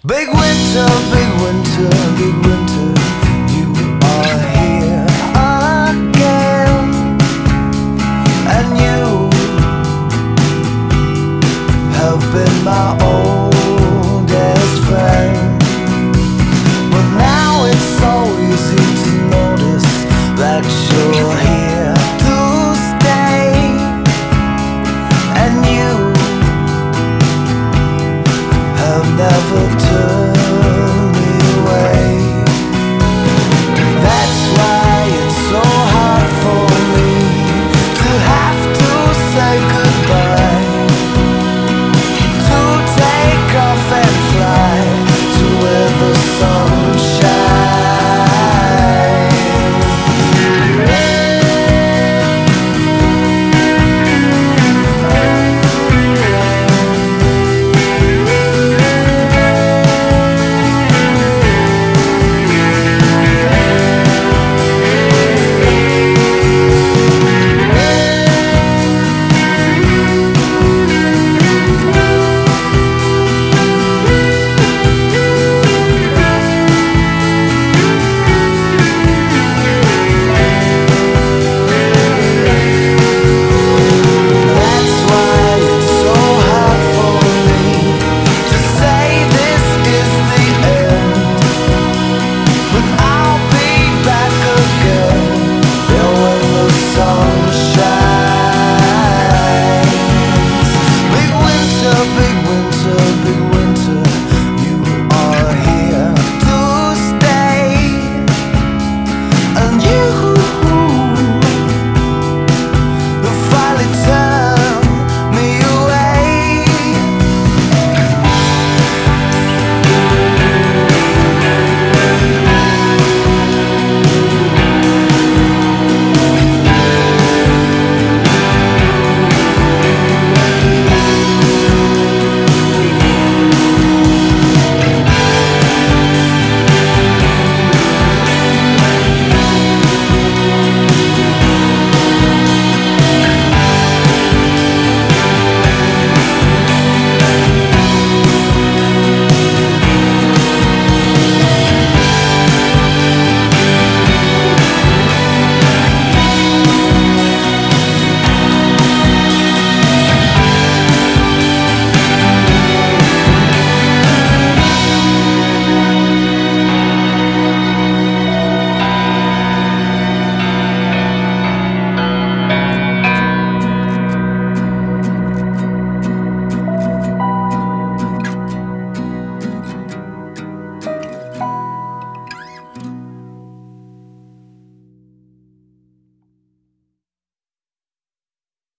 Big winter, big winter, big winter, you are here again. And you have been my oldest friend. But now it's so easy to notice that you're here to stay. And you have never